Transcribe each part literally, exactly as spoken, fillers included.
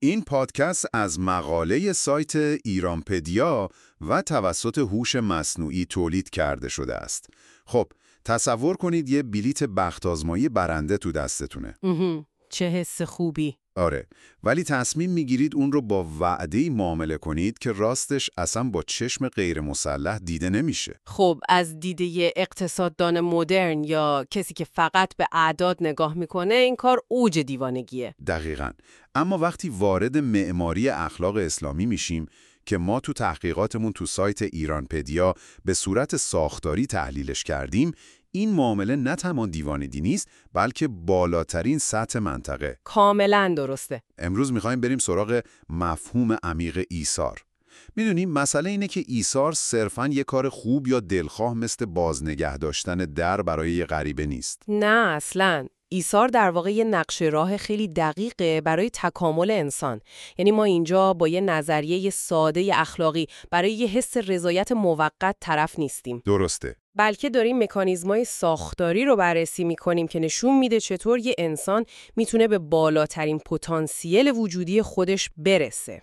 این پادکست از مقاله سایت ایرانپدیا و توسط هوش مصنوعی تولید کرده شده است. خب، تصور کنید یه بلیت بخت آزمایی برنده تو دستتونه. چه حس خوبی. آره، ولی تصمیم میگیرید اون رو با وعده‌ای معامله کنید که راستش اصلا با چشم غیر مسلح دیده نمیشه. خب از دیده اقتصاددان مدرن یا کسی که فقط به اعداد نگاه میکنه این کار اوج دیوانگیه. دقیقاً. اما وقتی وارد معماری اخلاق اسلامی میشیم که ما تو تحقیقاتمون تو سایت ایرانپدیا به صورت ساختاری تحلیلش کردیم، این معامله نه تنها دیوانگی نیست، بلکه بالاترین سطح منطقه. کاملا درسته. امروز میخوایم بریم سراغ مفهوم عمیق ایثار. میدونیم مسئله اینه که ایثار صرفاً یه کار خوب یا دلخواه مثل بازنگه داشتن در برای یه غریبه نیست. نه اصلاً. ایثار در واقع یه نقش راه خیلی دقیقه برای تکامل انسان. یعنی ما اینجا با یه نظریه ساده اخلاقی برای یه حس رضایت موقت طرف نیستیم. درسته. بلکه داریم مکانیزمای ساختاری رو بررسی می‌کنیم که نشون میده چطور یه انسان میتونه به بالاترین پتانسیل وجودی خودش برسه.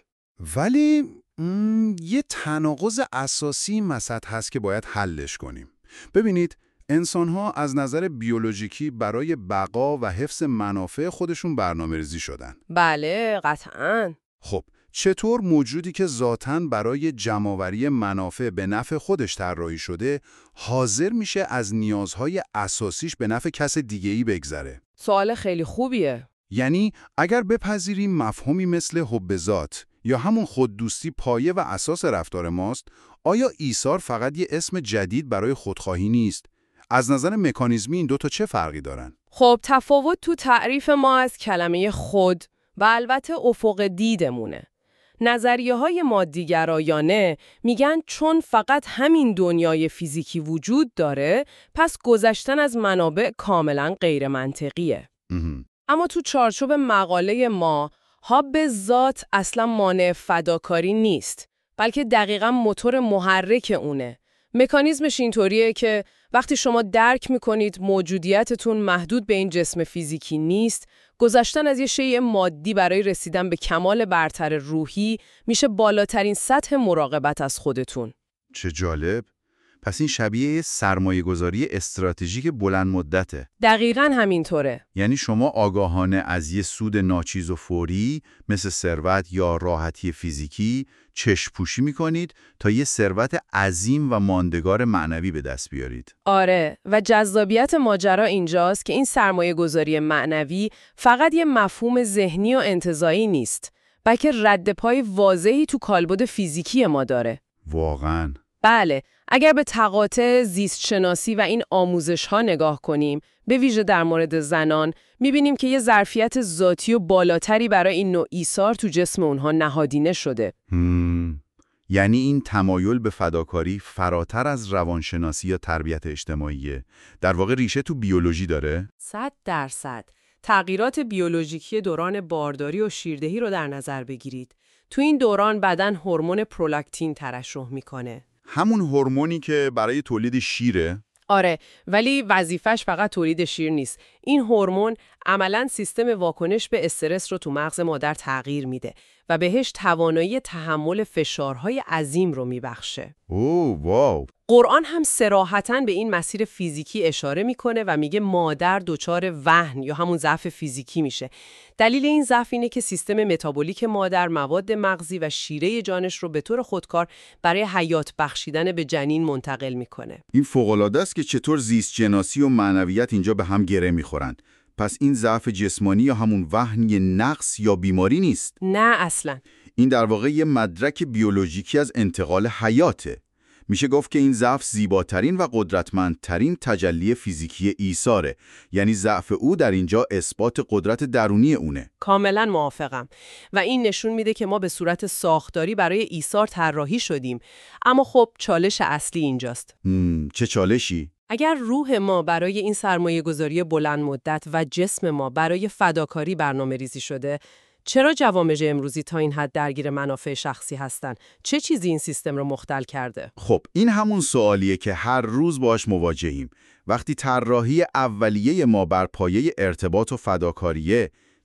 ولی م، یه تناقض اساسی مسط هست که باید حلش کنیم. ببینید، انسان‌ها از نظر بیولوژیکی برای بقا و حفظ منافع خودشون برنامه‌ریزی شدن. بله، قطعاً. خب، چطور موجودی که ذاتاً برای جمع‌آوری منافع به نفع خودش طراحی شده، حاضر میشه از نیازهای اساسیش به نفع کس دیگه‌ای بگذره؟ سوال خیلی خوبیه. یعنی اگر بپذیریم مفهومی مثل حب ذات یا همون خوددوستی پایه و اساس رفتار ماست، آیا ایثار فقط یه اسم جدید برای خودخواهی نیست؟ از نظر مکانیزمی این دو تا چه فرقی دارن؟ خب تفاوت تو تعریف ما از کلمه خود و البته افق دیدمونه. نظریه های مادیگرایانه میگن چون فقط همین دنیای فیزیکی وجود داره، پس گذشتن از منابع کاملا غیر منطقیه. اما تو چارچوب مقاله ما، حب ذات اصلا مانع فداکاری نیست، بلکه دقیقاً موتور محرک اونه. مکانیزمش اینطوریه که وقتی شما درک میکنید موجودیتتون محدود به این جسم فیزیکی نیست، گذشتن از یه شیء مادی برای رسیدن به کمال برتر روحی میشه بالاترین سطح مراقبت از خودتون. چه جالب! پس این شبیه سرمایه‌گذاری استراتژیک بلند مدته. دقیقاً همینطوره. یعنی شما آگاهانه از یه سود ناچیز و فوری مثل ثروت یا راحتی فیزیکی چشم‌پوشی می‌کنید تا یه ثروت عظیم و ماندگار معنوی به دست بیارید. آره، و جذابیت ماجرا اینجاست که این سرمایه‌گذاری معنوی فقط یه مفهوم ذهنی و انتزاعی نیست، بلکه ردپای واضحی تو کالبد فیزیکی ما داره. واقعاً. بله، اگر به تقاطع زیستشناسی و این آموزش‌ها نگاه کنیم، به ویژه در مورد زنان، می‌بینیم که یه ظرفیت ذاتی و بالاتری برای این نوع ایثار تو جسم اونها نهادینه شده. هم. یعنی این تمایل به فداکاری فراتر از روانشناسی یا تربیت اجتماعیه. در واقع ریشه تو بیولوژی داره؟ صد درصد. تغییرات بیولوژیکی دوران بارداری و شیردهی رو در نظر بگیرید. تو این دوران بدن هورمون پرولاکتین ترشح میکنه. همون هورمونی که برای تولید شیره؟ آره، ولی وظیفش فقط تولید شیر نیست. این هورمون عملاً سیستم واکنش به استرس رو تو مغز مادر تغییر میده و بهش توانایی تحمل فشارهای عظیم رو میبخشه. اوه واو. قرآن هم صراحتاً به این مسیر فیزیکی اشاره میکنه و میگه مادر دچار وهن یا همون ضعف فیزیکی میشه. دلیل این ضعف اینه که سیستم متابولیک مادر مواد مغزی و شیره جانش رو به طور خودکار برای حیات بخشیدن به جنین منتقل میکنه. این فوق‌العاده است که چطور زیست شناسی و معنویت اینجا به هم گره میخورن. پس این ضعف جسمانی یا همون وهن یه نقص یا بیماری نیست؟ نه اصلاً. این در واقع یه مدرک بیولوژیکی از انتقال حیاته. میشه گفت که این ضعف زیباترین و قدرتمندترین تجلی فیزیکی ایثاره. یعنی ضعف او در اینجا اثبات قدرت درونی اونه. کاملا موافقم. و این نشون میده که ما به صورت ساختاری برای ایثار طراحی شدیم. اما خب چالش اصلی اینجاست. مم، چه چالشی؟ اگر روح ما برای این سرمایه‌گذاری بلند مدت و جسم ما برای فداکاری برنامه‌ریزی شده، چرا جوامع امروزی تا این حد درگیر منافع شخصی هستن؟ چه چیزی این سیستم رو مختل کرده؟ خب این همون سوالیه که هر روز باش مواجهیم. وقتی طراحی اولیه ما بر پایه ارتباط و فداکاریه،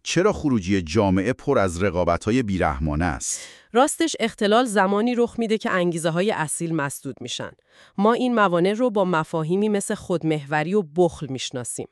چرا خروجی جامعه پر از رقابت‌های بیرحمانه است؟ راستش اختلال زمانی رخ میده که انگیزه های اصیل مسدود میشن. ما این موانع رو با مفاهیمی مثل خودمحوری و بخل میشناسیم.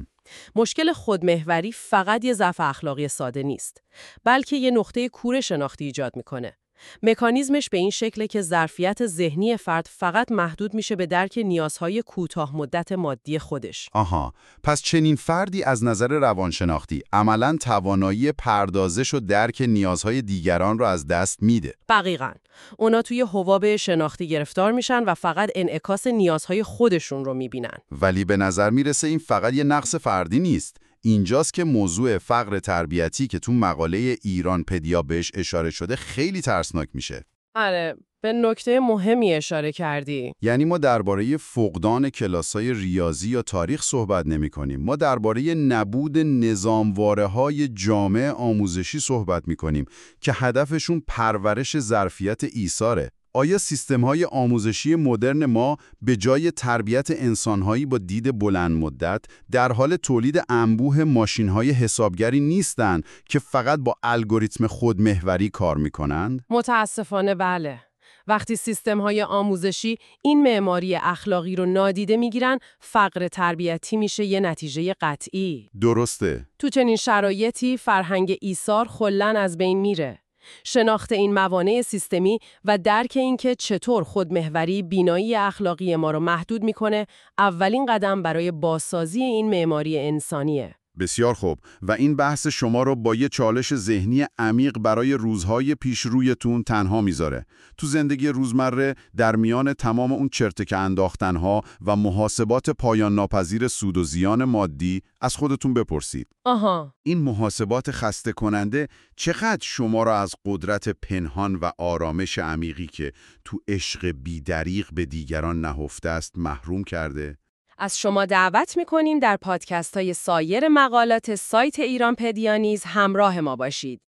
مشکل خودمحوری فقط یه ضعف اخلاقی ساده نیست، بلکه یه نقطه کور شناختی ایجاد میکنه. مکانیزمش به این شکله که ظرفیت ذهنی فرد فقط محدود میشه به درک نیازهای کوتاه مدت مادی خودش. آها، پس چنین فردی از نظر روانشناختی عملاً توانایی پردازش و درک نیازهای دیگران رو از دست میده. دقیقاً. اونا توی حباب شناختی گرفتار میشن و فقط انعکاس نیازهای خودشون رو میبینن. ولی به نظر میرسه این فقط یه نقص فردی نیست. اینجاست که موضوع فقر تربیتی که تو مقاله ایرانپدیا بهش اشاره شده خیلی ترسناک میشه. آره، به نکته مهمی اشاره کردی. یعنی ما درباره فقدان کلاس‌های ریاضی یا تاریخ صحبت نمی‌کنیم. ما درباره نبود نظامواره‌های جامع آموزشی صحبت می‌کنیم که هدفشون پرورش ظرفیت ایثاره. آیا سیستم‌های آموزشی مدرن ما به جای تربیت انسان‌هایی با دید بلند مدت در حال تولید انبوه ماشین‌های حسابگری نیستند که فقط با الگوریتم خودمحوری کار می‌کنند؟ متاسفانه بله. وقتی سیستم‌های آموزشی این معماری اخلاقی رو نادیده میگیرن، فقر تربیتی میشه یه نتیجه قطعی. درسته. تو چنین شرایطی فرهنگ ایثار کلاً از بین میره. شناخت این موانع سیستمی و درک اینکه چطور خودمحوری بینایی اخلاقی ما رو محدود میکنه، اولین قدم برای بازسازی این معماری انسانیه. بسیار خوب، و این بحث شما رو با یه چالش ذهنی عمیق برای روزهای پیش رویتون تنها میذاره. تو زندگی روزمره در میان تمام اون چرتکه انداختنها و محاسبات پایان ناپذیر سود و زیان مادی از خودتون بپرسید. آها. این محاسبات خسته کننده چقدر شما را از قدرت پنهان و آرامش عمیقی که تو عشق بی‌دریغ به دیگران نهفته است محروم کرده؟ از شما دعوت میکنیم در پادکست های سایر مقالات سایت ایرانپدیا نیز همراه ما باشید.